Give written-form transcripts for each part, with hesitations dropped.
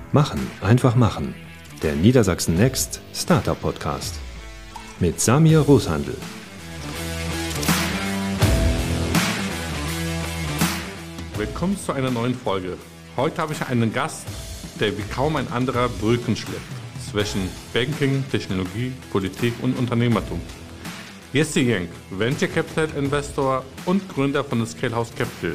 Machen, einfach machen. Der Niedersachsen Next Startup Podcast. Mit Samir Roshandl. Willkommen zu einer neuen Folge. Heute habe ich einen Gast, der wie kaum ein anderer Brücken schlägt zwischen Banking, Technologie, Politik und Unternehmertum. Jesse Jenk, Venture Capital Investor und Gründer von Scalehouse Capital.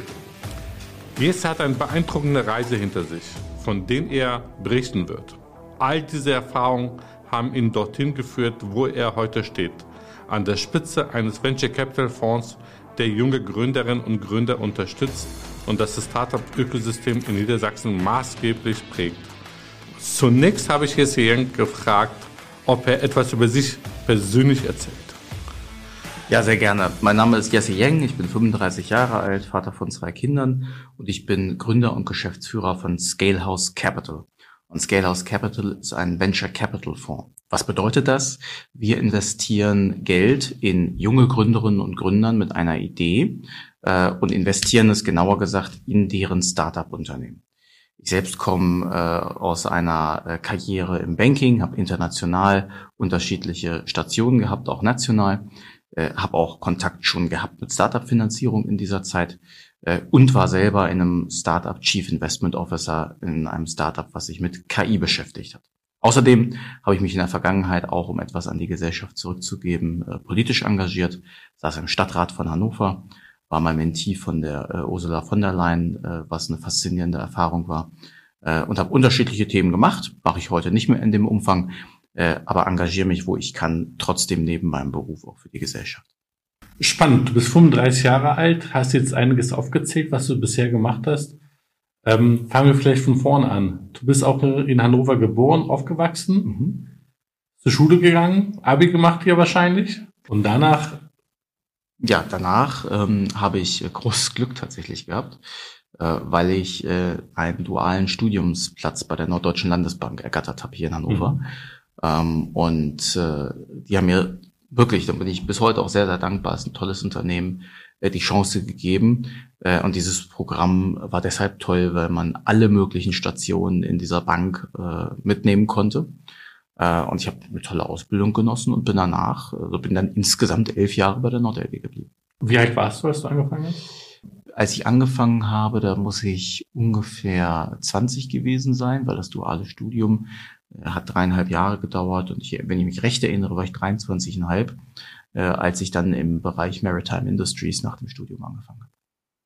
Jesse hat eine beeindruckende Reise hinter sich, von der er berichten wird. All diese Erfahrungen haben ihn dorthin geführt, wo er heute steht, an der Spitze eines Venture Capital Fonds, der junge Gründerinnen und Gründer unterstützt und das Startup-Ökosystem in Niedersachsen maßgeblich prägt. Zunächst habe ich Jesse Jenk gefragt, ob er etwas über sich persönlich erzählt. Ja, sehr gerne. Mein Name ist Jesse Jenk, ich bin 35 Jahre alt, Vater von 2 Kindern und ich bin Gründer und Geschäftsführer von Scalehouse Capital. Und Scalehouse Capital ist ein Venture Capital Fonds. Was bedeutet das? Wir investieren Geld in junge Gründerinnen und Gründern mit einer Idee und investieren es genauer gesagt in deren Startup-Unternehmen. Ich selbst komme aus einer Karriere im Banking, habe international unterschiedliche Stationen gehabt, auch national. Habe auch Kontakt schon gehabt mit Startup-Finanzierung in dieser Zeit und war selber in einem Startup Chief Investment Officer in einem Startup, was sich mit KI beschäftigt hat. Außerdem habe ich mich in der Vergangenheit auch, um etwas an die Gesellschaft zurückzugeben, politisch engagiert, saß im Stadtrat von Hannover, war mal Mentee von der Ursula von der Leyen, was eine faszinierende Erfahrung war und habe unterschiedliche Themen gemacht, mache ich heute nicht mehr in dem Umfang, aber engagiere mich, wo ich kann, trotzdem neben meinem Beruf auch für die Gesellschaft. Spannend, du bist 35 Jahre alt, hast jetzt einiges aufgezählt, was du bisher gemacht hast. Fangen wir vielleicht von vorne an. Du bist auch in Hannover geboren, aufgewachsen, zur Schule gegangen, Abi gemacht hier wahrscheinlich und danach? Ja, danach habe ich großes Glück tatsächlich gehabt, weil ich einen dualen Studiumsplatz bei der Norddeutschen Landesbank ergattert habe hier in Hannover. Und die haben mir wirklich, da bin ich bis heute auch sehr, sehr dankbar, ist ein tolles Unternehmen, die Chance gegeben. Und dieses Programm war deshalb toll, weil man alle möglichen Stationen in dieser Bank mitnehmen konnte. Und ich habe eine tolle Ausbildung genossen und bin bin dann insgesamt 11 Jahre bei der NordLB geblieben. Wie alt warst du, als du angefangen hast? Als ich angefangen habe, da muss ich ungefähr 20 gewesen sein, weil das duale Studium hat 3,5 Jahre gedauert und wenn ich mich recht erinnere, war ich 23,5, als ich dann im Bereich Maritime Industries nach dem Studium angefangen habe.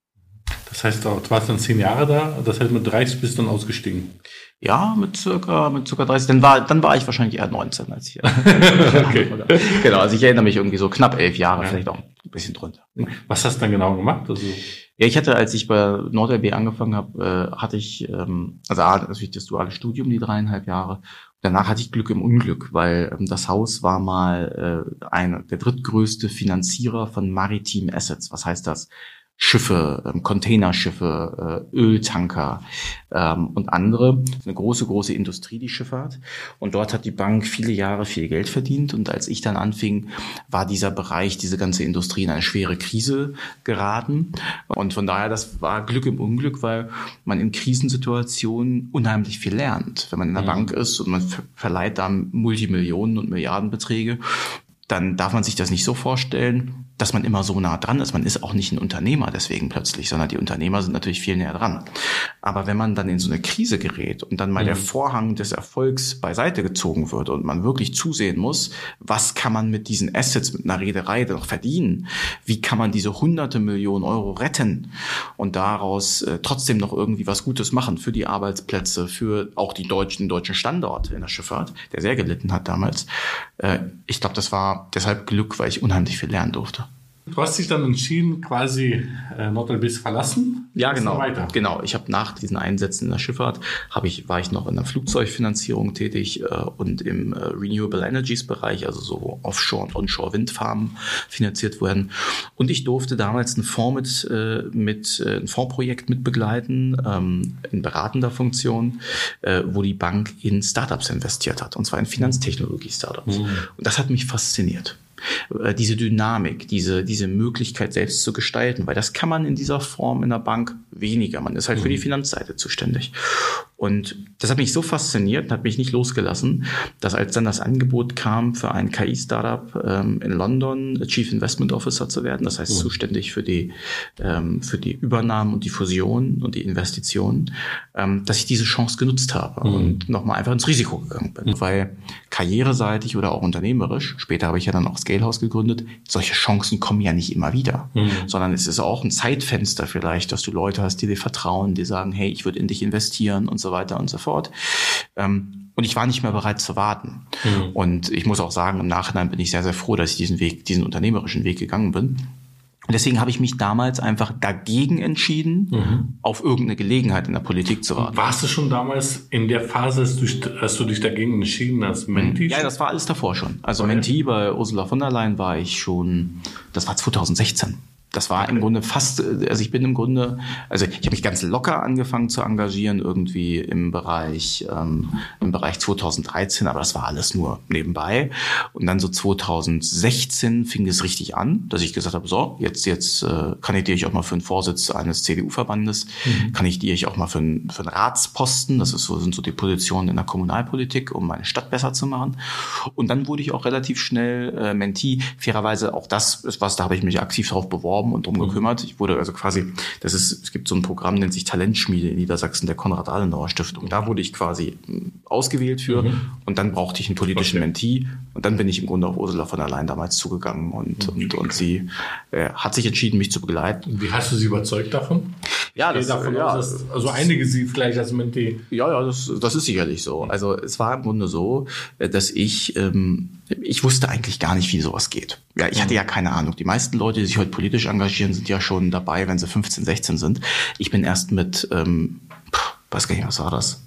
Das heißt, du warst dann 10 Jahre da, das heißt mit 30 bist du dann ausgestiegen? Ja, mit circa 30. Dann war ich wahrscheinlich eher 19 als ich. Okay. Genau, also ich erinnere mich irgendwie so knapp 11 Jahre, vielleicht auch ein bisschen drunter. Was hast du dann genau gemacht? Also ja, ich hatte, als ich bei NordLB angefangen habe, hatte ich, natürlich das duale Studium, die 3,5 Jahre. Danach hatte ich Glück im Unglück, weil das Haus war mal der drittgrößte Finanzierer von Maritime Assets. Was heißt das? Schiffe, Containerschiffe, Öltanker und andere. Das ist eine große Industrie, die Schifffahrt. Und dort hat die Bank viele Jahre viel Geld verdient. Und als ich dann anfing, war dieser Bereich, diese ganze Industrie in eine schwere Krise geraten. Und von daher, das war Glück im Unglück, weil man in Krisensituationen unheimlich viel lernt. Wenn man in der Bank ist und man verleiht da Multimillionen und Milliardenbeträge, dann darf man sich das nicht so vorstellen, dass man immer so nah dran ist. Man ist auch nicht ein Unternehmer deswegen plötzlich, sondern die Unternehmer sind natürlich viel näher dran. Aber wenn man dann in so eine Krise gerät und dann mal der Vorhang des Erfolgs beiseite gezogen wird und man wirklich zusehen muss, was kann man mit diesen Assets, mit einer Reederei noch verdienen? Wie kann man diese hunderte Millionen Euro retten und daraus trotzdem noch irgendwie was Gutes machen für die Arbeitsplätze, für auch den deutschen Standort in der Schifffahrt, der sehr gelitten hat damals. Ich glaube, das war deshalb Glück, weil ich unheimlich viel lernen durfte. Du hast dich dann entschieden, quasi NordLB zu verlassen? Ja, genau. Ich habe nach diesen Einsätzen in der Schifffahrt war ich noch in der Flugzeugfinanzierung tätig und im Renewable Energies Bereich, also so Offshore- und Onshore-Windfarmen finanziert werden. Und ich durfte damals ein Fondsprojekt mitbegleiten, in beratender Funktion, wo die Bank in Startups investiert hat, und zwar in Finanztechnologie-Startups. Und das hat mich fasziniert. Diese Dynamik, diese Möglichkeit selbst zu gestalten, weil das kann man in dieser Form in der Bank weniger. Man ist halt für die Finanzseite zuständig. Und das hat mich so fasziniert und hat mich nicht losgelassen, dass als dann das Angebot kam, für ein KI-Startup in London Chief Investment Officer zu werden, das heißt zuständig für die Übernahmen und die Fusion und die Investitionen, dass ich diese Chance genutzt habe und nochmal einfach ins Risiko gegangen bin. Weil karriereseitig oder auch unternehmerisch, später habe ich ja dann auch Scalehouse gegründet, solche Chancen kommen ja nicht immer wieder, sondern es ist auch ein Zeitfenster vielleicht, dass du Leute hast, die dir vertrauen, die sagen, hey, ich würde in dich investieren und so weiter und so fort. Und ich war nicht mehr bereit zu warten. Und ich muss auch sagen, im Nachhinein bin ich sehr, sehr froh, dass ich diesen unternehmerischen Weg gegangen bin. Und deswegen habe ich mich damals einfach dagegen entschieden, auf irgendeine Gelegenheit in der Politik zu warten. Warst du schon damals in der Phase, als du dich dagegen entschieden hast, Menti? Ja, das war alles davor schon. Also Menti bei Ursula von der Leyen war ich schon, das war 2016. Das war im Grunde fast, also ich habe mich ganz locker angefangen zu engagieren, irgendwie im Bereich 2013, aber das war alles nur nebenbei. Und dann so 2016 fing es richtig an, dass ich gesagt habe, so, jetzt kandidiere ich auch mal für einen Vorsitz eines CDU-Verbandes, kandidiere ich auch mal für einen Ratsposten, sind so die Positionen in der Kommunalpolitik, um meine Stadt besser zu machen. Und dann wurde ich auch relativ schnell Mentee, fairerweise auch das ist was, da habe ich mich aktiv drauf beworben und drum gekümmert. Ich wurde also quasi, es gibt so ein Programm, nennt sich Talentschmiede in Niedersachsen, der Konrad-Adenauer-Stiftung. Da wurde ich quasi ausgewählt für und dann brauchte ich einen politischen Mentee und dann bin ich im Grunde auf Ursula von der Leyen damals zugegangen und sie hat sich entschieden, mich zu begleiten. Wie hast du sie überzeugt davon? Ja, also einige sie vielleicht als Mentee. Ja, das ist sicherlich so. Also es war im Grunde so, dass ich wusste eigentlich gar nicht, wie sowas geht. Ja, ich hatte ja keine Ahnung. Die meisten Leute, die sich heute politisch engagieren, sind ja schon dabei, wenn sie 15, 16 sind. Ich bin erst mit, weiß gar nicht, was war das?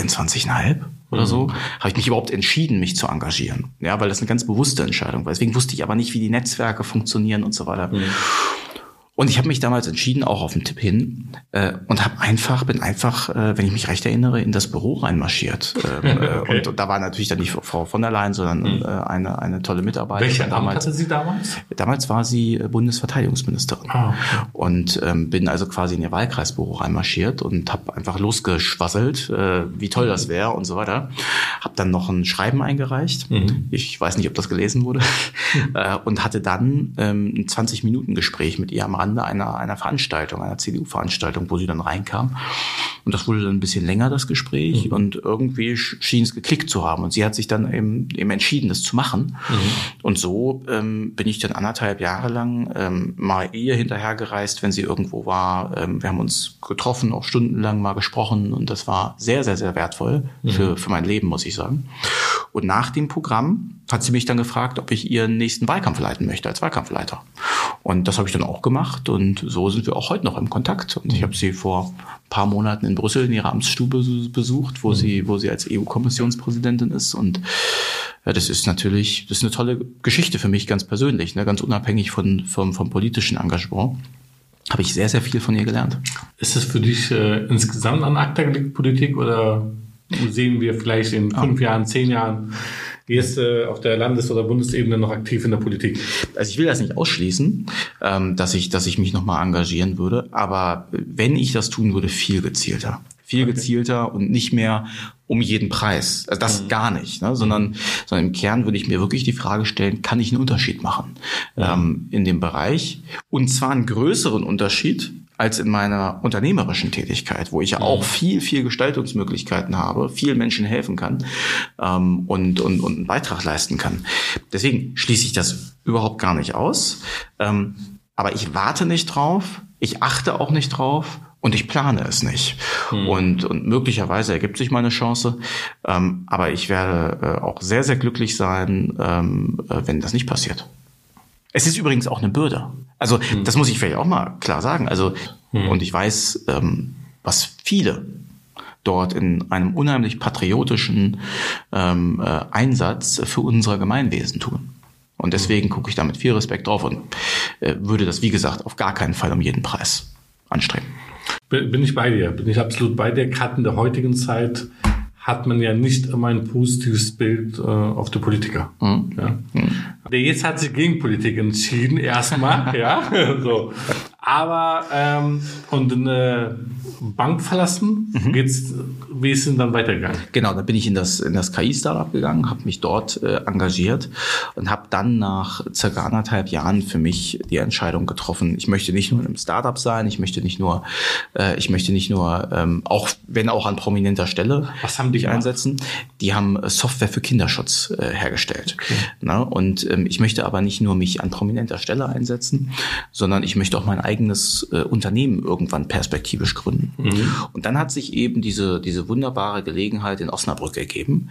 24,5 oder so, habe ich mich überhaupt entschieden, mich zu engagieren. Ja, weil das eine ganz bewusste Entscheidung war. Deswegen wusste ich aber nicht, wie die Netzwerke funktionieren und so weiter. Und ich habe mich damals entschieden, auch auf den Tipp hin, und bin einfach, wenn ich mich recht erinnere, in das Büro reinmarschiert. Okay. Und da war natürlich dann nicht Frau von der Leyen, sondern eine tolle Mitarbeiterin. Welche Amt hatte sie damals? Damals war sie Bundesverteidigungsministerin. Okay. Und bin also quasi in ihr Wahlkreisbüro reinmarschiert und habe einfach losgeschwasselt, wie toll das wäre und so weiter. Habe dann noch ein Schreiben eingereicht. Ich weiß nicht, ob das gelesen wurde. Und hatte dann ein 20-Minuten-Gespräch mit ihr am Rande einer Veranstaltung, einer CDU-Veranstaltung, wo sie dann reinkam. Und das wurde dann ein bisschen länger, das Gespräch. Und irgendwie schien es geklickt zu haben. Und sie hat sich dann eben entschieden, das zu machen. Und so bin ich dann 1,5 Jahre lang mal ihr hinterhergereist, wenn sie irgendwo war. Wir haben uns getroffen, auch stundenlang mal gesprochen. Und das war sehr, sehr, sehr wertvoll für mein Leben, muss ich sagen. Und nach dem Programm hat sie mich dann gefragt, ob ich ihren nächsten Wahlkampf leiten möchte als Wahlkampfleiter. Und das habe ich dann auch gemacht und so sind wir auch heute noch im Kontakt. Und ich habe sie vor ein paar Monaten in Brüssel in ihrer Amtsstube besucht, wo sie als EU-Kommissionspräsidentin ist. Und ja, das ist eine tolle Geschichte für mich ganz persönlich, ne? Ganz unabhängig vom politischen Engagement. Habe ich sehr, sehr viel von ihr gelernt. Ist es für dich insgesamt an ACTA gelegt, Politik, oder sehen wir vielleicht in 5 Jahren, 10 Jahren gehst du auf der Landes- oder Bundesebene noch aktiv in der Politik? Also ich will das nicht ausschließen, dass ich mich nochmal engagieren würde. Aber wenn ich das tun würde, viel gezielter. Viel gezielter und nicht mehr um jeden Preis. Also das gar nicht, ne? Sondern im Kern würde ich mir wirklich die Frage stellen, kann ich einen Unterschied machen in dem Bereich? Und zwar einen größeren Unterschied als in meiner unternehmerischen Tätigkeit, wo ich ja auch viel, viel Gestaltungsmöglichkeiten habe, vielen Menschen helfen kann und einen Beitrag leisten kann. Deswegen schließe ich das überhaupt gar nicht aus. Aber ich warte nicht drauf, ich achte auch nicht drauf und ich plane es nicht. Und möglicherweise ergibt sich mal eine Chance. Aber ich werde auch sehr, sehr glücklich sein, wenn das nicht passiert. Es ist übrigens auch eine Bürde. Also das muss ich vielleicht auch mal klar sagen. Also und ich weiß, was viele dort in einem unheimlich patriotischen Einsatz für unser Gemeinwesen tun. Und deswegen gucke ich da mit viel Respekt drauf und würde das, wie gesagt, auf gar keinen Fall um jeden Preis anstreben. Bin ich bei dir. Bin ich absolut bei dir. Gerade in der heutigen Zeit hat man ja nicht immer ein positives Bild auf die Politiker. Ja. Der jetzt hat sich gegen Politik entschieden, erstmal. Ja. So. Aber und eine Bank verlassen, wie ist es denn dann weitergegangen? Genau, da bin ich in das KI-Startup gegangen, habe mich dort engagiert und habe dann nach circa 1,5 Jahren für mich die Entscheidung getroffen, ich möchte nicht nur in einem Startup sein, ich möchte nicht nur auch wenn auch an prominenter Stelle Was haben die einsetzen. Die haben Software für Kinderschutz hergestellt. Okay. Na, und ich möchte aber nicht nur mich an prominenter Stelle einsetzen, sondern ich möchte auch mein eigenes Unternehmen irgendwann perspektivisch gründen. Und dann hat sich eben diese wunderbare Gelegenheit in Osnabrück ergeben.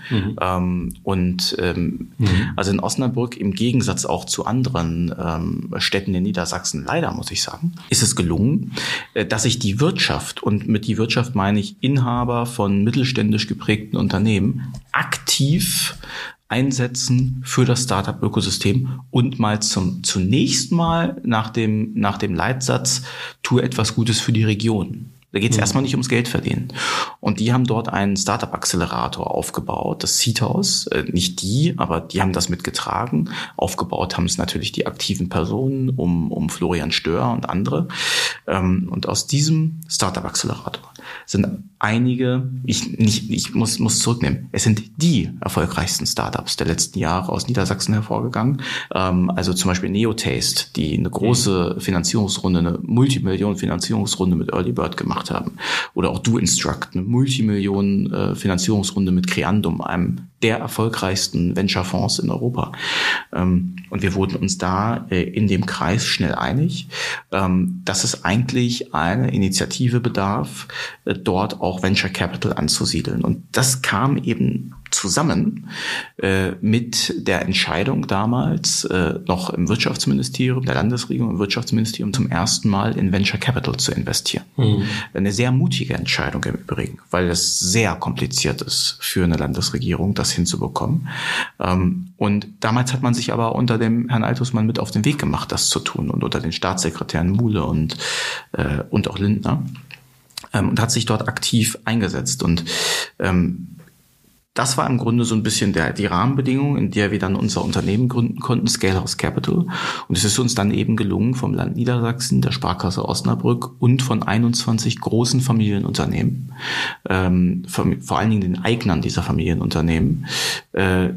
Also in Osnabrück im Gegensatz auch zu anderen Städten in Niedersachsen, leider muss ich sagen, ist es gelungen, dass sich die Wirtschaft, und mit die Wirtschaft meine ich Inhaber von mittelständisch geprägten Unternehmen, aktiv einsetzen für das Startup-Ökosystem und mal zunächst mal nach dem Leitsatz, tue etwas Gutes für die Region. Da geht es erstmal nicht ums Geld verdienen. Und die haben dort einen Startup-Accelerator aufgebaut, das Seedhouse. Nicht die, aber die haben das mitgetragen. Aufgebaut haben es natürlich die aktiven Personen um Florian Stör und andere. Und aus diesem Startup-Accelerator sind einige, ich muss zurücknehmen, es sind die erfolgreichsten Startups der letzten Jahre aus Niedersachsen hervorgegangen. Also zum Beispiel Neotaste, die eine große Finanzierungsrunde, eine Multimillionen-Finanzierungsrunde mit Early Bird gemacht haben. Oder auch DoInstruct, eine Multimillionen-Finanzierungsrunde mit Creandum, einem der erfolgreichsten Venture-Fonds in Europa. Und wir wurden uns da in dem Kreis schnell einig, dass es eigentlich eine Initiative bedarf, dort auch Venture Capital anzusiedeln. Und das kam eben zusammen mit der Entscheidung damals noch im Wirtschaftsministerium, der Landesregierung, im Wirtschaftsministerium zum ersten Mal in Venture Capital zu investieren. Eine sehr mutige Entscheidung im Übrigen, weil es sehr kompliziert ist für eine Landesregierung, das hinzubekommen. Und damals hat man sich aber unter dem Herrn Altusmann mit auf den Weg gemacht, das zu tun, und unter den Staatssekretären Muhle und auch Lindner, und hat sich dort aktiv eingesetzt. Und das war im Grunde so ein bisschen die Rahmenbedingung, in der wir dann unser Unternehmen gründen konnten, Scalehouse Capital. Und es ist uns dann eben gelungen, vom Land Niedersachsen, der Sparkasse Osnabrück und von 21 großen Familienunternehmen, vor allen Dingen den Eignern dieser Familienunternehmen, circa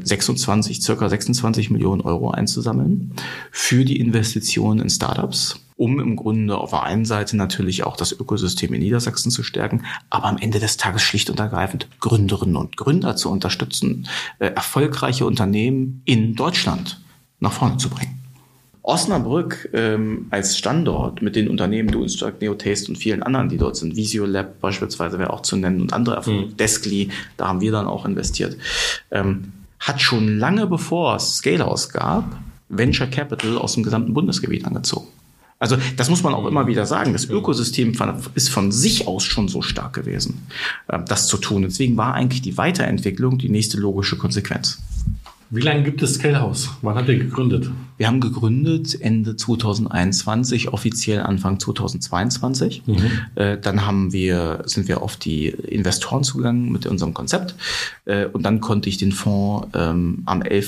26 Millionen Euro einzusammeln für die Investitionen in Startups, um im Grunde auf der einen Seite natürlich auch das Ökosystem in Niedersachsen zu stärken, aber am Ende des Tages schlicht und ergreifend Gründerinnen und Gründer zu unterstützen, erfolgreiche Unternehmen in Deutschland nach vorne zu bringen. Osnabrück als Standort mit den Unternehmen DoInstruct, Neotaste und vielen anderen, die dort sind, Visiolab beispielsweise wäre auch zu nennen und andere Erfolge, Deskly, da haben wir dann auch investiert, hat schon lange bevor es Scalehouse gab, Venture Capital aus dem gesamten Bundesgebiet angezogen. Also das muss man auch immer wieder sagen. Das Ökosystem ist von sich aus schon so stark gewesen, das zu tun. Deswegen war eigentlich die Weiterentwicklung die nächste logische Konsequenz. Wie lange gibt es Scalehouse? Wann habt ihr gegründet? Wir haben gegründet Ende 2021, offiziell Anfang 2022. Dann sind wir auf die Investoren zugegangen mit unserem Konzept. Und dann konnte ich den Fonds am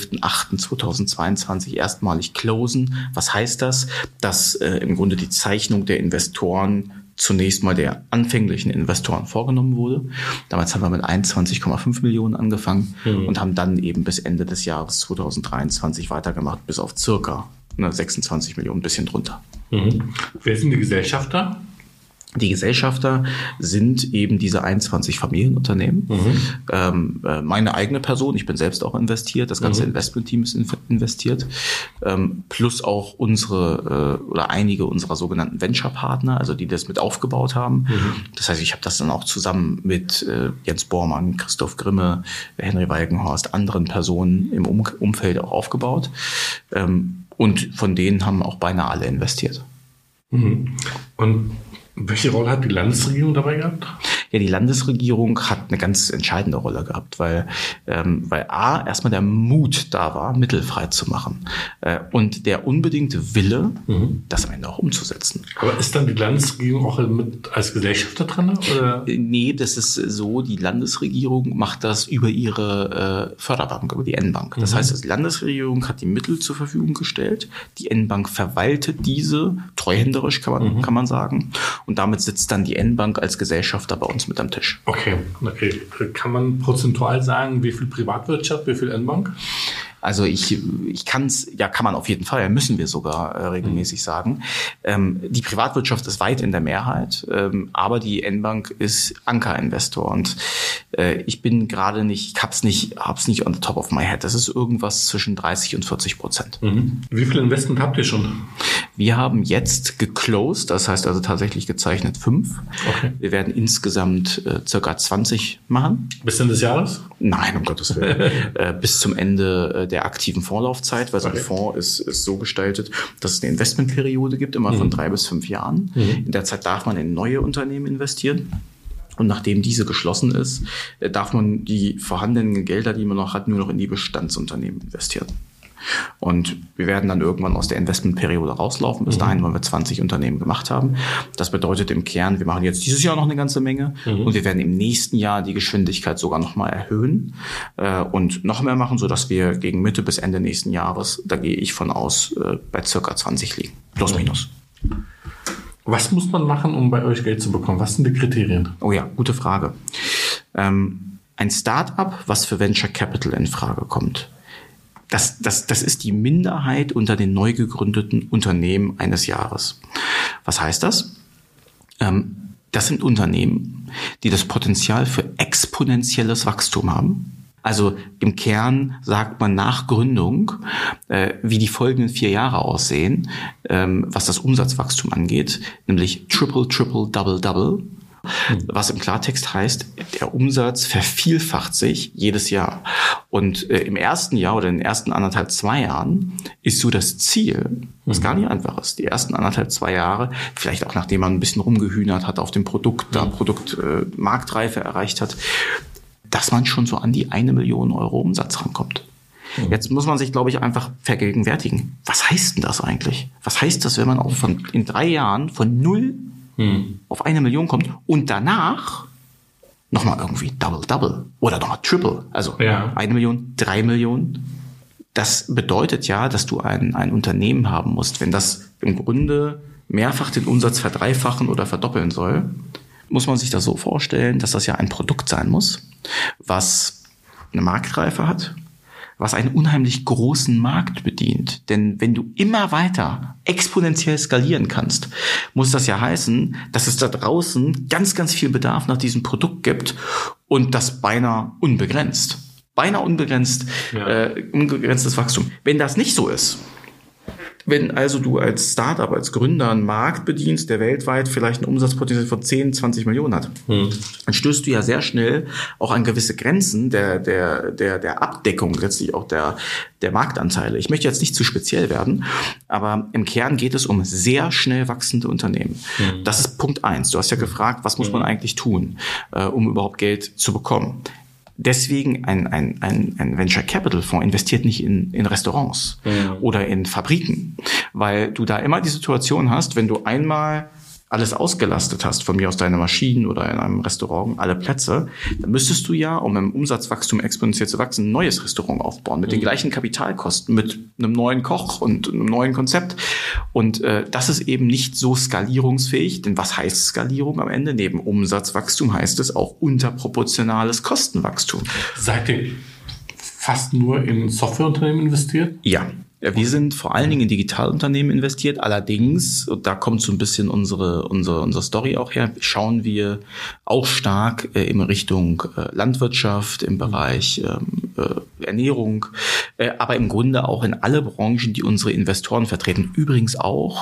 11.08.2022 erstmalig closen. Was heißt das? Dass im Grunde die Zeichnung der Investoren zunächst mal der anfänglichen Investoren vorgenommen wurde. Damals haben wir mit 21,5 Millionen angefangen und haben dann eben bis Ende des Jahres 2023 weitergemacht, bis auf circa 26 Millionen, ein bisschen drunter. Wer sind die Gesellschafter? Die Gesellschafter sind eben diese 21 Familienunternehmen. Meine eigene Person, ich bin selbst auch investiert, das ganze Investmentteam ist investiert, plus auch unsere oder einige unserer sogenannten Venture-Partner, also die das mit aufgebaut haben. Das heißt, ich habe das dann auch zusammen mit Jens Bormann, Christoph Grimme, Henry Walkenhorst, anderen Personen im Umfeld auch aufgebaut. Und von denen haben auch beinahe alle investiert. Und welche Rolle hat die Landesregierung dabei gehabt? Ja, die Landesregierung hat eine ganz entscheidende Rolle gehabt, weil erstmal der Mut da war, Mittel frei zu machen und der unbedingte Wille, das am Ende auch umzusetzen. Aber ist dann die Landesregierung auch mit als Gesellschafter dran? Oder? Nee, das ist so, die Landesregierung macht das über ihre Förderbank, über die N-Bank. Das heißt, die Landesregierung hat die Mittel zur Verfügung gestellt, die N-Bank verwaltet diese, treuhänderisch kann man sagen, und damit sitzt dann die N-Bank als Gesellschafter bei uns mit am Tisch. Okay. Kann man prozentual sagen, wie viel Privatwirtschaft, wie viel N-Bank? Also ich kann man auf jeden Fall, müssen wir sogar regelmäßig sagen. Die Privatwirtschaft ist weit in der Mehrheit, aber die N-Bank ist Ankerinvestor und ich bin gerade nicht, hab's nicht on the top of my head. Das ist irgendwas zwischen 30% und 40%. Wie viel Investment habt ihr schon? Wir haben jetzt geclosed, das heißt also tatsächlich gezeichnet 5. Okay. Wir werden insgesamt circa 20 machen. Bis Ende des Jahres? Nein, um Gottes Willen. Bis zum Ende der aktiven Vorlaufzeit, weil so ein Fonds ist so gestaltet, dass es eine Investmentperiode gibt, immer von 3 bis 5 Jahren. In der Zeit darf man in neue Unternehmen investieren. Und nachdem diese geschlossen ist, darf man die vorhandenen Gelder, die man noch hat, nur noch in die Bestandsunternehmen investieren. Und wir werden dann irgendwann aus der Investmentperiode rauslaufen. Bis dahin wollen wir 20 Unternehmen gemacht haben. Das bedeutet im Kern, wir machen jetzt dieses Jahr noch eine ganze Menge und wir werden im nächsten Jahr die Geschwindigkeit sogar nochmal erhöhen und noch mehr machen, sodass wir gegen Mitte bis Ende nächsten Jahres, da gehe ich von aus, bei circa 20 liegen. Plus minus. Was muss man machen, um bei euch Geld zu bekommen? Was sind die Kriterien? Oh ja, gute Frage. Ein Start-up, was für Venture Capital in Frage kommt, das ist die Minderheit unter den neu gegründeten Unternehmen eines Jahres. Was heißt das? Das sind Unternehmen, die das Potenzial für exponentielles Wachstum haben. Also im Kern sagt man nach Gründung, wie die folgenden 4 Jahre aussehen, was das Umsatzwachstum angeht, nämlich Triple, Double. Was im Klartext heißt, der Umsatz vervielfacht sich jedes Jahr. Und im ersten Jahr oder in den ersten 1,5-2 Jahren ist so das Ziel, was gar nicht einfach ist, die ersten 1,5-2 Jahre, vielleicht auch nachdem man ein bisschen rumgehühnert hat auf dem Produkt, Marktreife erreicht hat, dass man schon so an die 1 Million Euro Umsatz rankommt. Jetzt muss man sich, glaube ich, einfach vergegenwärtigen. Was heißt denn das eigentlich? Was heißt das, wenn man auch in 3 Jahren von 0 auf 1 Million kommt und danach nochmal irgendwie Double oder nochmal Triple, also 1 Million, 3 Millionen. Das bedeutet ja, dass du ein Unternehmen haben musst. Wenn das im Grunde mehrfach den Umsatz verdreifachen oder verdoppeln soll, muss man sich das so vorstellen, dass das ja ein Produkt sein muss, was eine Marktreife hat, was einen unheimlich großen Markt bedient. Denn wenn du immer weiter exponentiell skalieren kannst, muss das ja heißen, dass es da draußen ganz, ganz viel Bedarf nach diesem Produkt gibt und das beinahe unbegrenzt. Unbegrenztes Wachstum. Wenn das nicht so ist, wenn also du als Startup, als Gründer einen Markt bedienst, der weltweit vielleicht ein Umsatzpotenzial von 10, 20 Millionen hat, dann stößt du ja sehr schnell auch an gewisse Grenzen der Abdeckung, letztlich auch der Marktanteile. Ich möchte jetzt nicht zu speziell werden, aber im Kern geht es um sehr schnell wachsende Unternehmen. Das ist Punkt 1. Du hast ja gefragt, was muss man eigentlich tun, um überhaupt Geld zu bekommen? Deswegen ein Venture Capital Fonds investiert nicht in Restaurants oder in Fabriken, weil du da immer die Situation hast, wenn du einmal alles ausgelastet hast, von mir aus deine Maschinen oder in einem Restaurant, alle Plätze, dann müsstest du ja, um im Umsatzwachstum exponentiell zu wachsen, ein neues Restaurant aufbauen, mit den gleichen Kapitalkosten, mit einem neuen Koch und einem neuen Konzept. Und das ist eben nicht so skalierungsfähig, denn was heißt Skalierung am Ende? Neben Umsatzwachstum heißt es auch unterproportionales Kostenwachstum. Seid ihr fast nur in Softwareunternehmen investiert? Ja. Wir sind vor allen Dingen in Digitalunternehmen investiert. Allerdings, und da kommt so ein bisschen unsere Story auch her, schauen wir auch stark in Richtung Landwirtschaft, im Bereich Ernährung, aber im Grunde auch in alle Branchen, die unsere Investoren vertreten. Übrigens auch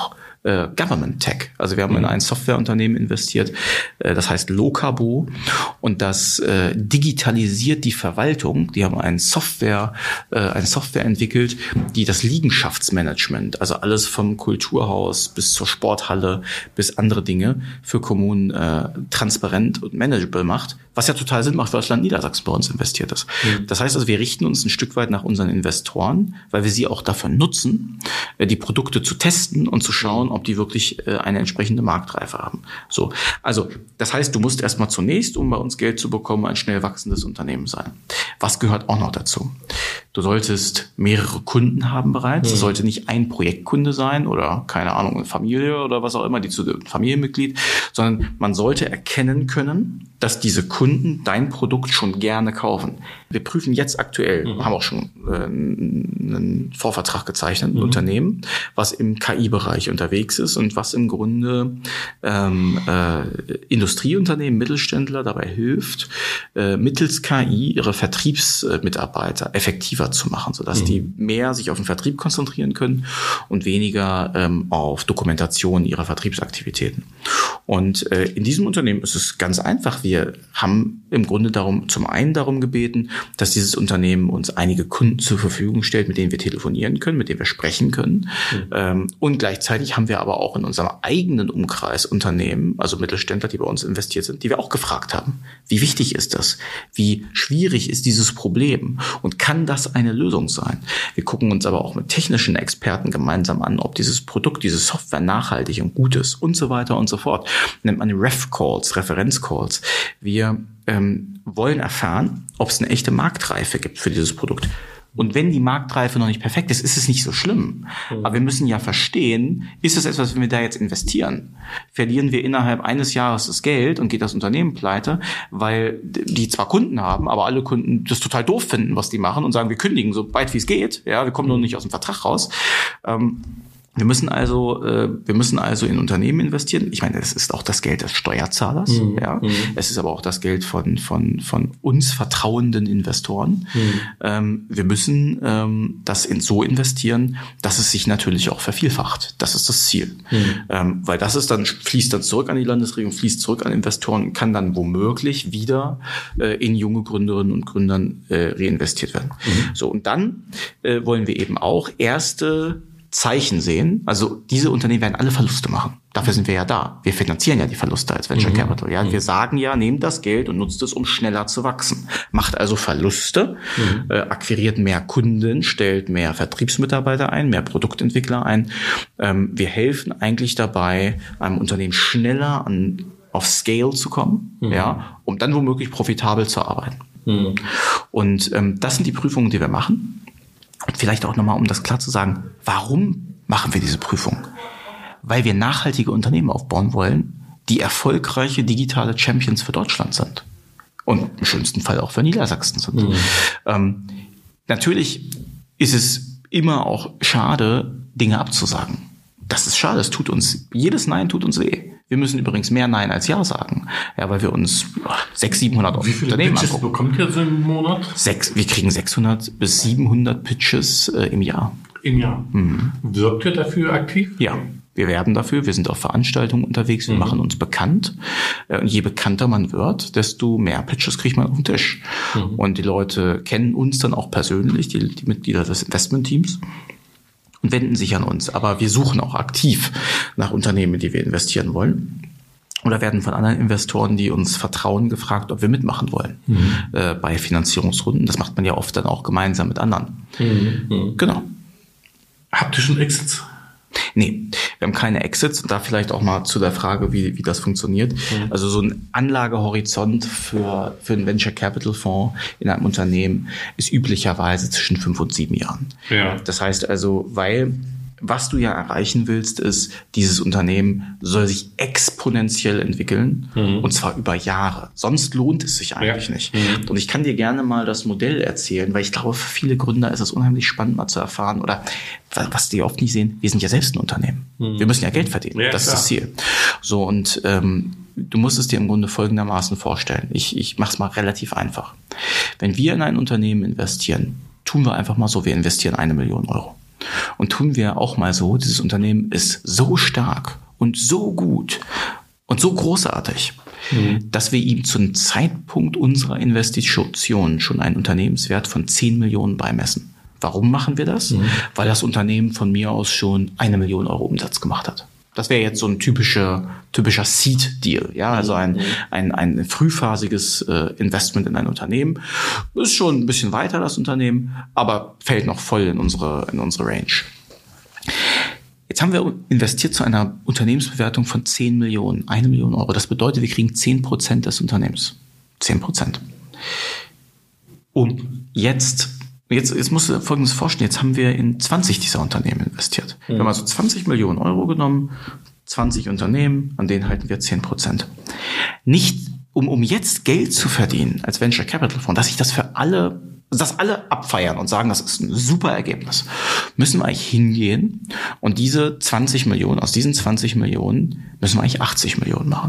Government Tech. Also wir haben in ein Softwareunternehmen investiert, das heißt Lokabo, und das digitalisiert die Verwaltung. Die haben eine Software entwickelt, die das Liegenschaftsmanagement, also alles vom Kulturhaus bis zur Sporthalle bis andere Dinge für Kommunen transparent und manageable macht, was ja total Sinn macht, weil das Land Niedersachsen bei uns investiert ist. Das heißt also, wir richten uns ein Stück weit nach unseren Investoren, weil wir sie auch dafür nutzen, die Produkte zu testen und zu schauen, ob die wirklich eine entsprechende Marktreife haben. So, also das heißt, du musst erstmal zunächst, um bei uns Geld zu bekommen, ein schnell wachsendes Unternehmen sein. Was gehört auch noch dazu? Du solltest mehrere Kunden haben bereits. Das sollte nicht ein Projektkunde sein oder, keine Ahnung, eine Familie oder was auch immer, ein Familienmitglied, sondern man sollte erkennen können, dass diese Kunden dein Produkt schon gerne kaufen. Wir prüfen jetzt aktuell, haben auch schon einen Vorvertrag gezeichnet, ein Unternehmen, was im KI-Bereich unterwegs ist und was im Grunde Industrieunternehmen, Mittelständler dabei hilft, mittels KI ihre Vertriebsmitarbeiter effektiver zu machen, sodass die mehr sich auf den Vertrieb konzentrieren können und weniger auf Dokumentation ihrer Vertriebsaktivitäten. Und in diesem Unternehmen ist es ganz einfach. Wir haben im Grunde zum einen darum gebeten, dass dieses Unternehmen uns einige Kunden zur Verfügung stellt, mit denen wir telefonieren können, mit denen wir sprechen können. Und gleichzeitig haben wir aber auch in unserem eigenen Umkreis Unternehmen, also Mittelständler, die bei uns investiert sind, die wir auch gefragt haben. Wie wichtig ist das? Wie schwierig ist dieses Problem? Und kann das eine Lösung sein? Wir gucken uns aber auch mit technischen Experten gemeinsam an, ob dieses Produkt, diese Software nachhaltig und gut ist und so weiter und so fort. Nennt man Ref-Calls, Referenz-Calls. Wir wollen erfahren, ob es eine echte Marktreife gibt für dieses Produkt. Und wenn die Marktreife noch nicht perfekt ist, ist es nicht so schlimm. Aber wir müssen ja verstehen, ist es etwas, wenn wir da jetzt investieren? Verlieren wir innerhalb eines Jahres das Geld und geht das Unternehmen pleite, weil die zwar Kunden haben, aber alle Kunden das total doof finden, was die machen und sagen, wir kündigen so weit wie es geht. Ja, wir kommen nur nicht aus dem Vertrag raus. Wir müssen also in Unternehmen investieren. Ich meine, es ist auch das Geld des Steuerzahlers. Es ist aber auch das Geld von uns vertrauenden Investoren. Wir müssen das so investieren, dass es sich natürlich auch vervielfacht. Das ist das Ziel. Weil fließt dann zurück an die Landesregierung, fließt zurück an Investoren und kann dann womöglich wieder in junge Gründerinnen und Gründern reinvestiert werden. So, und dann wollen wir eben auch erste Zeichen sehen. Also diese Unternehmen werden alle Verluste machen. Dafür sind wir ja da. Wir finanzieren ja die Verluste als Venture Capital. Ja, wir sagen ja, nehmt das Geld und nutzt es, um schneller zu wachsen. Macht also Verluste, akquiriert mehr Kunden, stellt mehr Vertriebsmitarbeiter ein, mehr Produktentwickler ein. Wir helfen eigentlich dabei, einem Unternehmen schneller auf Scale zu kommen, ja, um dann womöglich profitabel zu arbeiten. Und das sind die Prüfungen, die wir machen. Und vielleicht auch nochmal, um das klar zu sagen, warum machen wir diese Prüfung? Weil wir nachhaltige Unternehmen aufbauen wollen, die erfolgreiche digitale Champions für Deutschland sind. Und im schönsten Fall auch für Niedersachsen sind. Natürlich ist es immer auch schade, Dinge abzusagen. Das ist schade, jedes Nein tut uns weh. Wir müssen übrigens mehr Nein als Ja sagen. Ja, weil wir uns 600-700 Unternehmen angucken. Wie viele Pitches bekommt ihr so im Monat? Wir kriegen 600 bis 700 Pitches im Jahr. Im Jahr? Wirkt ihr dafür aktiv? Ja, wir werben dafür. Wir sind auf Veranstaltungen unterwegs. Wir machen uns bekannt. Und je bekannter man wird, desto mehr Pitches kriegt man auf den Tisch. Und die Leute kennen uns dann auch persönlich, die Mitglieder des Investmentteams, und wenden sich an uns. Aber wir suchen auch aktiv nach Unternehmen, die wir investieren wollen. Oder werden von anderen Investoren, die uns vertrauen, gefragt, ob wir mitmachen wollen bei Finanzierungsrunden. Das macht man ja oft dann auch gemeinsam mit anderen. Genau. Habt ihr schon Exits? Nee, wir haben keine Exits. Und da vielleicht auch mal zu der Frage, wie das funktioniert. Also so ein Anlagehorizont für einen Venture Capital Fonds in einem Unternehmen ist üblicherweise zwischen 5 und 7 Jahren. Ja. Das heißt also, was du ja erreichen willst, ist, dieses Unternehmen soll sich exponentiell entwickeln, und zwar über Jahre. Sonst lohnt es sich eigentlich nicht. Und ich kann dir gerne mal das Modell erzählen, weil ich glaube, für viele Gründer ist es unheimlich spannend, mal zu erfahren, oder was die oft nicht sehen, wir sind ja selbst ein Unternehmen. Wir müssen ja Geld verdienen. Ja, das ist das Ziel. So, und du musst es dir im Grunde folgendermaßen vorstellen. Ich mache es mal relativ einfach. Wenn wir in ein Unternehmen investieren, tun wir einfach mal so, wir investieren 1 Million Euro. Und tun wir auch mal so, dieses Unternehmen ist so stark und so gut und so großartig, dass wir ihm zum Zeitpunkt unserer Investition schon einen Unternehmenswert von 10 Millionen beimessen. Warum machen wir das? Weil das Unternehmen von mir aus schon 1 Million Euro Umsatz gemacht hat. Das wäre jetzt so ein typischer Seed-Deal, ja, also ein frühphasiges Investment in ein Unternehmen. Ist schon ein bisschen weiter, das Unternehmen, aber fällt noch voll in unsere Range. Jetzt haben wir investiert zu einer Unternehmensbewertung von 10 Millionen, 1 Million Euro. Das bedeutet, wir kriegen 10% des Unternehmens. 10%. Jetzt musst du dir Folgendes vorstellen. Jetzt haben wir in 20 dieser Unternehmen investiert. Wir haben also 20 Millionen Euro genommen, 20 Unternehmen, an denen halten wir 10%. Nicht, um jetzt Geld zu verdienen als Venture Capital Fonds, dass alle abfeiern und sagen, das ist ein super Ergebnis, müssen wir eigentlich hingehen und aus diesen 20 Millionen müssen wir eigentlich 80 Millionen machen.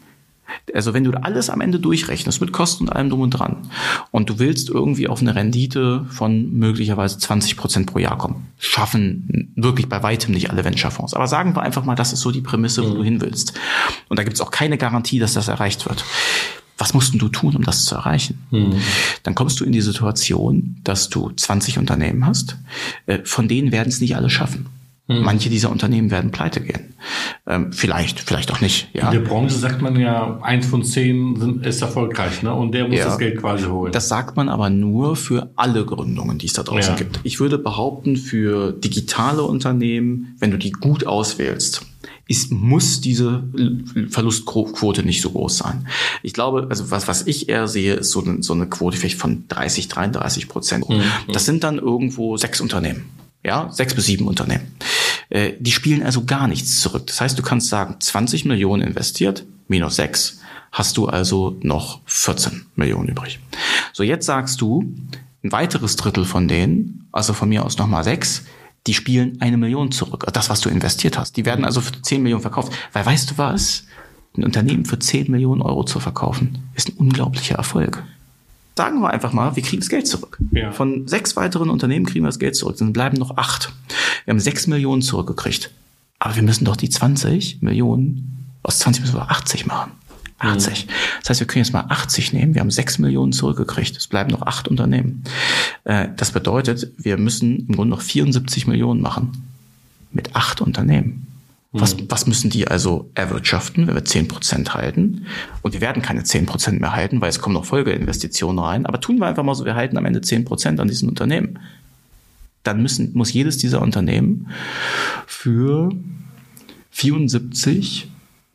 Also wenn du alles am Ende durchrechnest, mit Kosten und allem drum und dran, und du willst irgendwie auf eine Rendite von möglicherweise 20% pro Jahr kommen, schaffen wirklich bei weitem nicht alle Venture-Fonds. Aber sagen wir einfach mal, das ist so die Prämisse, wo du hin willst. Und da gibt es auch keine Garantie, dass das erreicht wird. Was musst du tun, um das zu erreichen? Dann kommst du in die Situation, dass du 20 Unternehmen hast, von denen werden es nicht alle schaffen. Manche dieser Unternehmen werden pleite gehen. Vielleicht auch nicht. Ja. In der Branche sagt man ja, 1 von 10 ist erfolgreich, ne? Und der muss das Geld quasi holen. Das sagt man aber nur für alle Gründungen, die es da draußen gibt. Ich würde behaupten, für digitale Unternehmen, wenn du die gut auswählst, muss diese Verlustquote nicht so groß sein. Ich glaube, also was ich eher sehe, ist so eine Quote vielleicht von 30-33%. Das sind dann irgendwo 6 Unternehmen. Ja, 6 bis 7 Unternehmen. Die spielen also gar nichts zurück. Das heißt, du kannst sagen, 20 Millionen investiert, minus 6, hast du also noch 14 Millionen übrig. So, jetzt sagst du, ein weiteres Drittel von denen, also von mir aus nochmal 6, die spielen 1 Million zurück. Das, was du investiert hast. Die werden also für 10 Millionen verkauft. Weil weißt du was? Ein Unternehmen für 10 Millionen Euro zu verkaufen, ist ein unglaublicher Erfolg. Sagen wir einfach mal, wir kriegen das Geld zurück. Ja. Von 6 weiteren Unternehmen kriegen wir das Geld zurück. Dann bleiben noch 8. Wir haben 6 Millionen zurückgekriegt. Aber wir müssen doch die 20 Millionen, aus 20 müssen wir 80 machen. 80. Das heißt, wir können jetzt mal 80 nehmen. Wir haben 6 Millionen zurückgekriegt. Es bleiben noch 8 Unternehmen. Das bedeutet, wir müssen im Grunde noch 74 Millionen machen. Mit 8 Unternehmen. Was müssen die also erwirtschaften, wenn wir 10% halten? Und wir werden keine 10% mehr halten, weil es kommen noch Folgeinvestitionen rein. Aber tun wir einfach mal so, wir halten am Ende 10% an diesen Unternehmen. Dann muss jedes dieser Unternehmen für 74,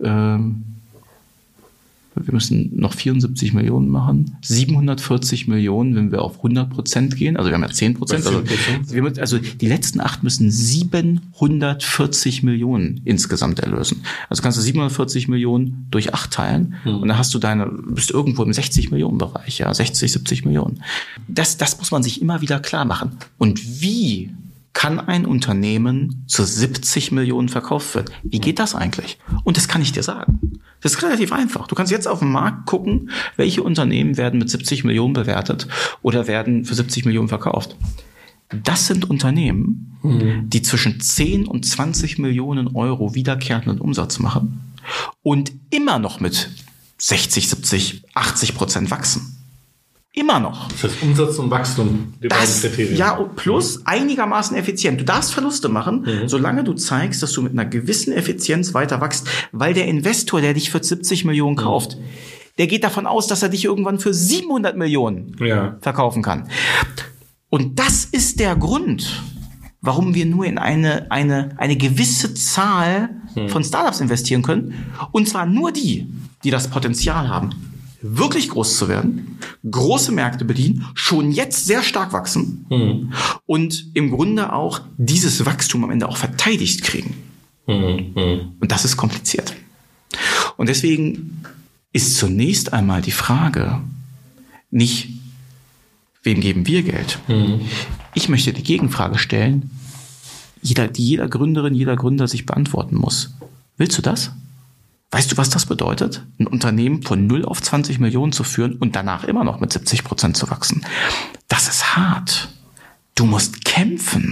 wir müssen noch 74 Millionen machen, 740 Millionen, wenn wir auf 100% gehen, also wir haben ja 10%, also die letzten 8 müssen 740 Millionen insgesamt erlösen. Also kannst du 740 Millionen durch 8 teilen und dann hast du bist irgendwo im 60 Millionen Bereich, ja, 60, 70 Millionen. Das muss man sich immer wieder klar machen. Und wie kann ein Unternehmen zu 70 Millionen verkauft werden? Wie geht das eigentlich? Und das kann ich dir sagen. Das ist relativ einfach. Du kannst jetzt auf dem Markt gucken, welche Unternehmen werden mit 70 Millionen bewertet oder werden für 70 Millionen verkauft. Das sind Unternehmen, die zwischen 10 und 20 Millionen Euro wiederkehrenden Umsatz machen und immer noch mit 60, 70, 80% wachsen. Immer noch. Das heißt Umsatz und Wachstum, die beiden Kriterien. Ja, plus einigermaßen effizient. Du darfst Verluste machen, solange du zeigst, dass du mit einer gewissen Effizienz weiter wachst, weil der Investor, der dich für 70 Millionen kauft, der geht davon aus, dass er dich irgendwann für 700 Millionen verkaufen kann. Und das ist der Grund, warum wir nur in eine gewisse Zahl von Startups investieren können. Und zwar nur die das Potenzial haben, wirklich groß zu werden, große Märkte bedienen, schon jetzt sehr stark wachsen und im Grunde auch dieses Wachstum am Ende auch verteidigt kriegen. Und das ist kompliziert. Und deswegen ist zunächst einmal die Frage nicht, wem geben wir Geld? Ich möchte die Gegenfrage stellen, die jeder Gründerin, jeder Gründer sich beantworten muss. Willst du das? Weißt du, was das bedeutet? Ein Unternehmen von 0 auf 20 Millionen zu führen und danach immer noch mit 70% zu wachsen. Das ist hart. Du musst kämpfen.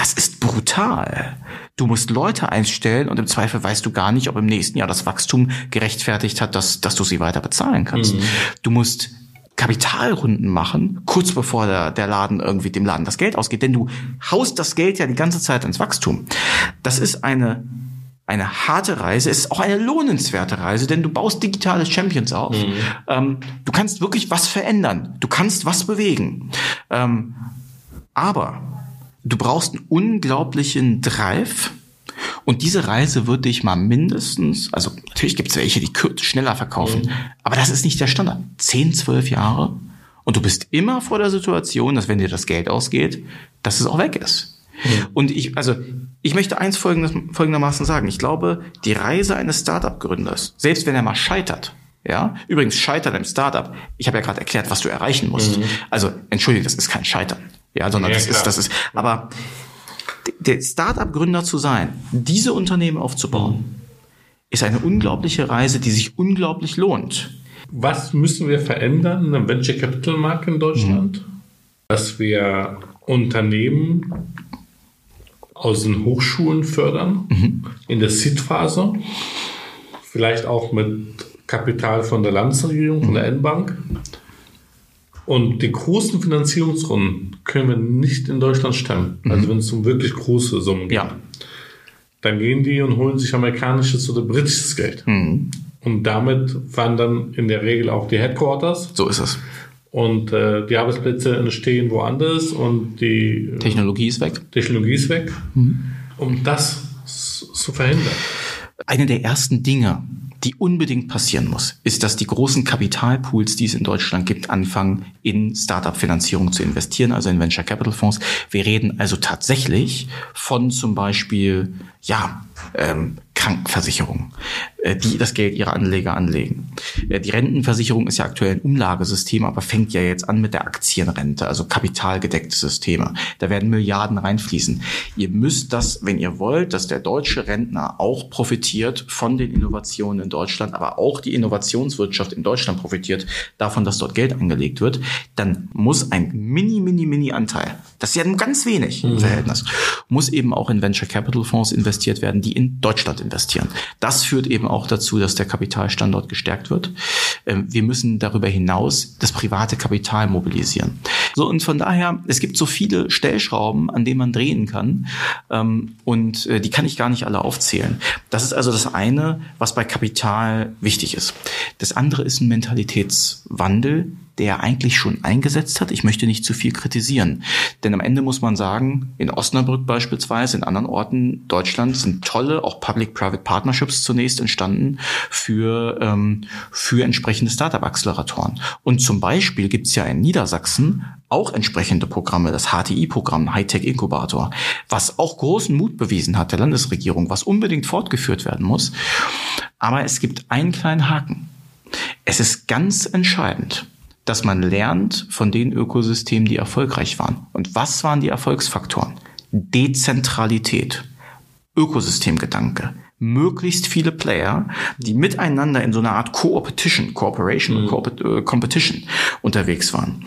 Das ist brutal. Du musst Leute einstellen und im Zweifel weißt du gar nicht, ob im nächsten Jahr das Wachstum gerechtfertigt hat, dass du sie weiter bezahlen kannst. Du musst Kapitalrunden machen, kurz bevor der Laden irgendwie dem Laden das Geld ausgeht, denn du haust das Geld ja die ganze Zeit ins Wachstum. Das ist eine harte Reise, es ist auch eine lohnenswerte Reise, denn du baust digitale Champions auf. Du kannst wirklich was verändern, du kannst was bewegen. Aber du brauchst einen unglaublichen Drive und diese Reise wird dich mal mindestens, also natürlich gibt es welche, die schneller verkaufen, aber das ist nicht der Standard. 10, 12 Jahre und du bist immer vor der Situation, dass wenn dir das Geld ausgeht, dass es auch weg ist. Und ich möchte eins folgendermaßen sagen. Ich glaube, die Reise eines Startup-Gründers, selbst wenn er mal scheitert, ja, übrigens Scheitern im Startup, ich habe ja gerade erklärt, was du erreichen musst. Also, entschuldige, das ist kein Scheitern. Ja, sondern das ist, aber der Startup-Gründer zu sein, diese Unternehmen aufzubauen, ist eine unglaubliche Reise, die sich unglaublich lohnt. Was müssen wir verändern im Venture Capital Markt in Deutschland? Dass wir Unternehmen aus den Hochschulen fördern, in der Seed-Phase, vielleicht auch mit Kapital von der Landesregierung, von der N-Bank. Und die großen Finanzierungsrunden können wir nicht in Deutschland stemmen. Also wenn es um wirklich große Summen geht. Ja. Dann gehen die und holen sich amerikanisches oder britisches Geld. Und damit fahren dann in der Regel auch die Headquarters. So ist es. Und die Arbeitsplätze entstehen woanders und die Technologie ist weg. Um das zu verhindern. Eine der ersten Dinge, die unbedingt passieren muss, ist, dass die großen Kapitalpools, die es in Deutschland gibt, anfangen, in Startup-Finanzierung zu investieren, also in Venture Capital Fonds. Wir reden also tatsächlich von zum Beispiel, Krankenversicherungen, die das Geld ihrer Anleger anlegen. Die Rentenversicherung ist ja aktuell ein Umlagesystem, aber fängt ja jetzt an mit der Aktienrente, also kapitalgedeckte Systeme. Da werden Milliarden reinfließen. Ihr müsst das, wenn ihr wollt, dass der deutsche Rentner auch profitiert von den Innovationen in Deutschland, aber auch die Innovationswirtschaft in Deutschland profitiert davon, dass dort Geld angelegt wird, dann muss ein mini Anteil, das ist ja nur ganz wenig im Verhältnis, muss eben auch in Venture Capital Fonds investiert werden, die in Deutschland investieren. Das führt eben auch dazu, dass der Kapitalstandort gestärkt wird. Wir müssen darüber hinaus das private Kapital mobilisieren. So, und von daher, es gibt so viele Stellschrauben, an denen man drehen kann, und die kann ich gar nicht alle aufzählen. Das ist also das eine, was bei Kapital wichtig ist. Das andere ist ein Mentalitätswandel, der eigentlich schon eingesetzt hat. Ich möchte nicht zu viel kritisieren. Denn am Ende muss man sagen, in Osnabrück beispielsweise, in anderen Orten Deutschlands sind tolle, auch Public-Private Partnerships zunächst entstanden für entsprechende Startup-Acceleratoren. Und zum Beispiel gibt es ja in Niedersachsen auch entsprechende Programme, das HTI-Programm, Hightech Inkubator, was auch großen Mut bewiesen hat der Landesregierung, was unbedingt fortgeführt werden muss. Aber es gibt einen kleinen Haken. Es ist ganz entscheidend, dass man lernt von den Ökosystemen, die erfolgreich waren. Und was waren die Erfolgsfaktoren? Dezentralität, Ökosystemgedanke, möglichst viele Player, die miteinander in so einer Art Cooperation und Competition unterwegs waren.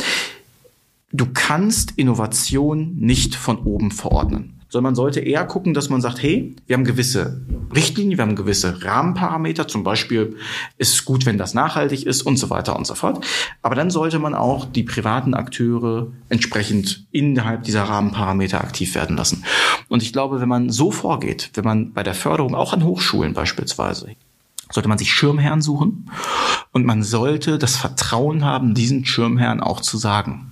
Du kannst Innovation nicht von oben verordnen, sondern man sollte eher gucken, dass man sagt, hey, wir haben gewisse Richtlinien, wir haben gewisse Rahmenparameter, zum Beispiel ist es gut, wenn das nachhaltig ist und so weiter und so fort. Aber dann sollte man auch die privaten Akteure entsprechend innerhalb dieser Rahmenparameter aktiv werden lassen. Und ich glaube, wenn man so vorgeht, wenn man bei der Förderung auch an Hochschulen beispielsweise, sollte man sich Schirmherren suchen und man sollte das Vertrauen haben, diesen Schirmherren auch zu sagen: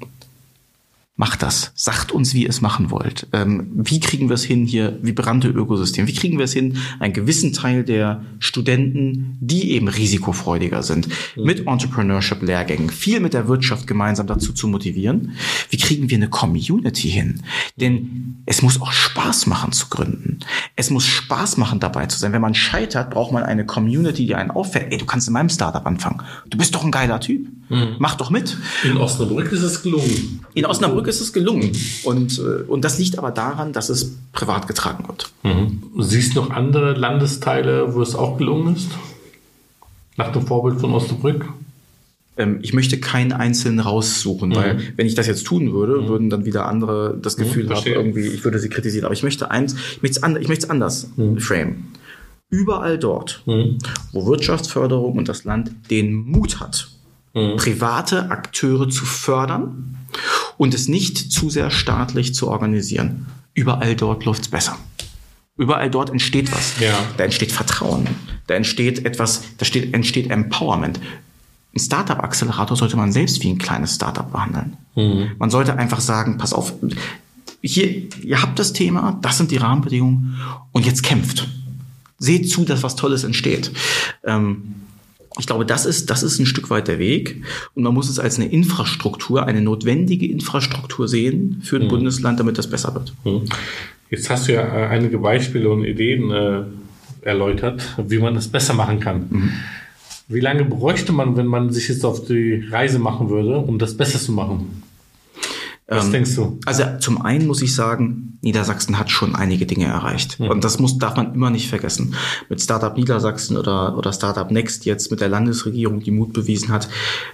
Macht das. Sagt uns, wie ihr es machen wollt. Wie kriegen wir es hin, hier vibrante Ökosystem? Wie kriegen wir es hin, einen gewissen Teil der Studenten, die eben risikofreudiger sind, mit Entrepreneurship-Lehrgängen, viel mit der Wirtschaft gemeinsam dazu zu motivieren? Wie kriegen wir eine Community hin? Denn es muss auch Spaß machen zu gründen. Es muss Spaß machen, dabei zu sein. Wenn man scheitert, braucht man eine Community, die einen auffällt. Ey, du kannst in meinem Startup anfangen. Du bist doch ein geiler Typ. Mach doch mit. In Osnabrück ist es gelungen. In Osnabrück ist es gelungen. Und das liegt aber daran, dass es privat getragen wird. Siehst du noch andere Landesteile, wo es auch gelungen ist? Nach dem Vorbild von Osnabrück? Ich möchte keinen einzelnen raussuchen, weil wenn ich das jetzt tun würde, würden dann wieder andere das Gefühl haben, irgendwie, ich würde sie kritisieren. Aber ich möchte es anders framen. Überall dort, wo Wirtschaftsförderung und das Land den Mut hat, private Akteure zu fördern und es nicht zu sehr staatlich zu organisieren, überall dort läuft's besser. Überall dort entsteht was. Ja. Da entsteht Vertrauen. Da entsteht etwas, entsteht Empowerment. Ein Startup-Accelerator sollte man selbst wie ein kleines Startup behandeln. Man sollte einfach sagen, pass auf, hier, ihr habt das Thema, das sind die Rahmenbedingungen und jetzt kämpft. Seht zu, dass was Tolles entsteht. Ich glaube, das ist ein Stück weit der Weg. Und man muss es als eine Infrastruktur, eine notwendige Infrastruktur sehen für ein Bundesland, damit das besser wird. Jetzt hast du ja einige Beispiele und Ideen erläutert, wie man das besser machen kann. Wie lange bräuchte man, wenn man sich jetzt auf die Reise machen würde, um das besser zu machen? Was denkst du? Also zum einen muss ich sagen, Niedersachsen hat schon einige Dinge erreicht. Und das darf man immer nicht vergessen. Mit Startup Niedersachsen oder Startup Next jetzt mit der Landesregierung, die Mut bewiesen hat.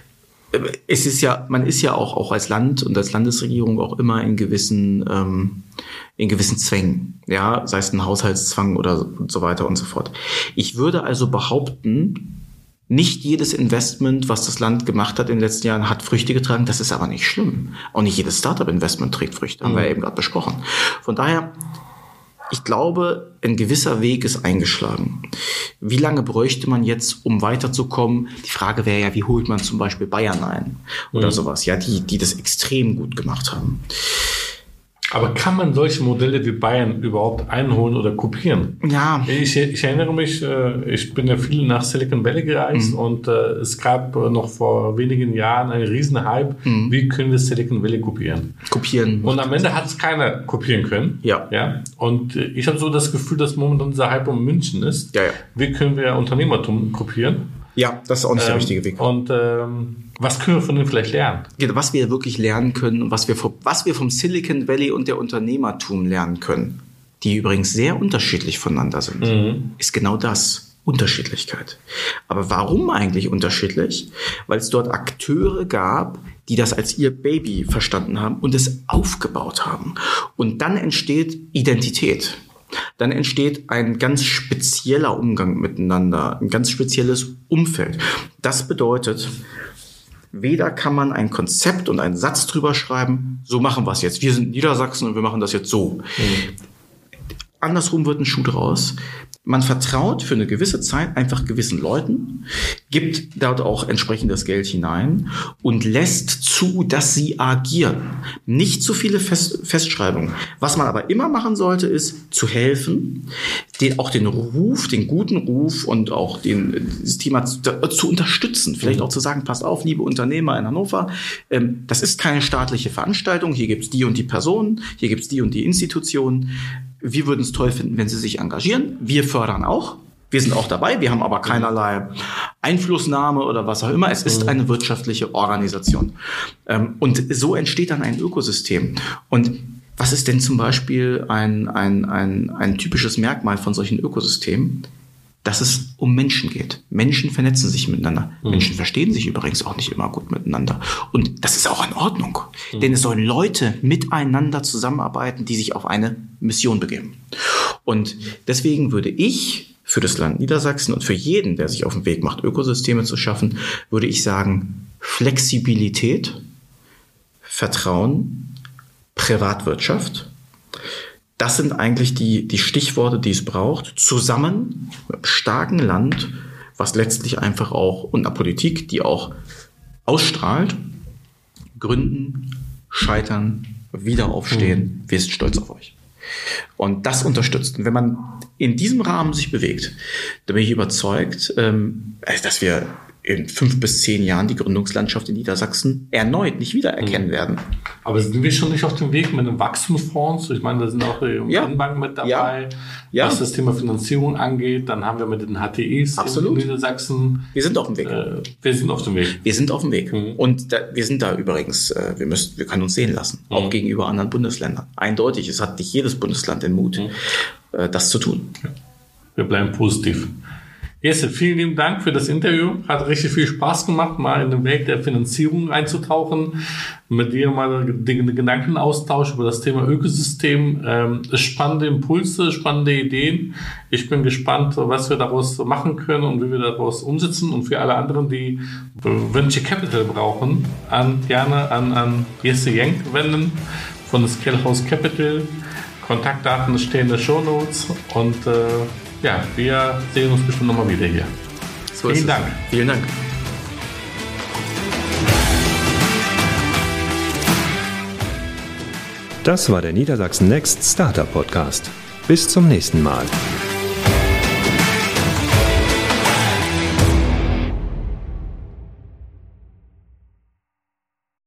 Man ist ja auch als Land und als Landesregierung auch immer in gewissen Zwängen. Ja, sei es ein Haushaltszwang oder so weiter und so fort. Ich würde also behaupten, nicht jedes Investment, was das Land gemacht hat in den letzten Jahren, hat Früchte getragen. Das ist aber nicht schlimm. Auch nicht jedes Startup-Investment trägt Früchte. Haben wir ja eben gerade besprochen. Von daher, ich glaube, ein gewisser Weg ist eingeschlagen. Wie lange bräuchte man jetzt, um weiterzukommen? Die Frage wäre ja, wie holt man zum Beispiel Bayern ein? Oder sowas. Ja, die das extrem gut gemacht haben. Aber kann man solche Modelle wie Bayern überhaupt einholen oder kopieren? Ja. Ich erinnere mich, ich bin ja viel nach Silicon Valley gereist und es gab noch vor wenigen Jahren einen riesen Hype, wie können wir Silicon Valley kopieren? Und am Ende hat es keiner kopieren können. Ja. Und ich habe so das Gefühl, dass momentan dieser Hype um München ist. Ja. Wie können wir Unternehmertum kopieren? Ja, das ist auch nicht der richtige Weg. Und was können wir von denen vielleicht lernen? Was wir wirklich lernen können und was wir vom Silicon Valley und der Unternehmertum lernen können, die übrigens sehr unterschiedlich voneinander sind, ist genau das, Unterschiedlichkeit. Aber warum eigentlich unterschiedlich? Weil es dort Akteure gab, die das als ihr Baby verstanden haben und es aufgebaut haben. Und dann entsteht Identität. Dann entsteht ein ganz spezieller Umgang miteinander, ein ganz spezielles Umfeld. Das bedeutet, weder kann man ein Konzept und einen Satz drüber schreiben, so machen wir es jetzt. Wir sind Niedersachsen und wir machen das jetzt so. Andersrum wird ein Schuh draus. Man vertraut für eine gewisse Zeit einfach gewissen Leuten, gibt dort auch entsprechendes Geld hinein und lässt zu, dass sie agieren. Nicht zu viele Festschreibungen. Was man aber immer machen sollte, ist zu helfen, auch den guten Ruf und auch das Thema zu unterstützen. Vielleicht auch zu sagen, passt auf, liebe Unternehmer in Hannover, das ist keine staatliche Veranstaltung, hier gibt's die und die Personen, hier gibt's die und die Institutionen. Wir würden es toll finden, wenn Sie sich engagieren. Wir fördern auch. Wir sind auch dabei. Wir haben aber keinerlei Einflussnahme oder was auch immer. Es ist eine wirtschaftliche Organisation. Und so entsteht dann ein Ökosystem. Und was ist denn zum Beispiel ein typisches Merkmal von solchen Ökosystemen? Dass es um Menschen geht. Menschen vernetzen sich miteinander. Menschen verstehen sich übrigens auch nicht immer gut miteinander. Und das ist auch in Ordnung. Denn es sollen Leute miteinander zusammenarbeiten, die sich auf eine Mission begeben. Und deswegen würde ich für das Land Niedersachsen und für jeden, der sich auf den Weg macht, Ökosysteme zu schaffen, würde ich sagen, Flexibilität, Vertrauen, Privatwirtschaft. Das sind eigentlich die Stichworte, die es braucht, zusammen mit einem starken Land, was letztlich einfach auch, und einer Politik, die auch ausstrahlt, gründen, scheitern, wieder aufstehen, wir sind stolz auf euch. Und das unterstützt. Und wenn man in diesem Rahmen sich bewegt, dann bin ich überzeugt, dass wir in 5 bis 10 Jahren die Gründungslandschaft in Niedersachsen erneut nicht wiedererkennen werden. Aber sind wir schon nicht auf dem Weg mit einem Wachstumsfonds? Ich meine, da sind auch die Banken mit dabei, was das Thema Finanzierung angeht. Dann haben wir mit den HTIs in Niedersachsen. Wir sind auf dem Weg. Wir sind auf dem Weg. Und wir sind da übrigens, wir können uns sehen lassen, auch gegenüber anderen Bundesländern. Eindeutig, es hat nicht jedes Bundesland den Mut, das zu tun. Wir bleiben positiv. Jesse, vielen lieben Dank für das Interview. Hat richtig viel Spaß gemacht, mal in den Weg der Finanzierung einzutauchen, mit dir mal den Gedankenaustausch über das Thema Ökosystem. Spannende Impulse, spannende Ideen. Ich bin gespannt, was wir daraus machen können und wie wir daraus umsetzen. Und für alle anderen, die Venture Capital brauchen, gerne an Jesse Jenk wenden von der Scalehouse Capital. Kontaktdaten stehen in den Shownotes und wir sehen uns bestimmt nochmal wieder hier. Vielen Dank. Vielen Dank. Das war der Niedersachsen Next Startup Podcast. Bis zum nächsten Mal.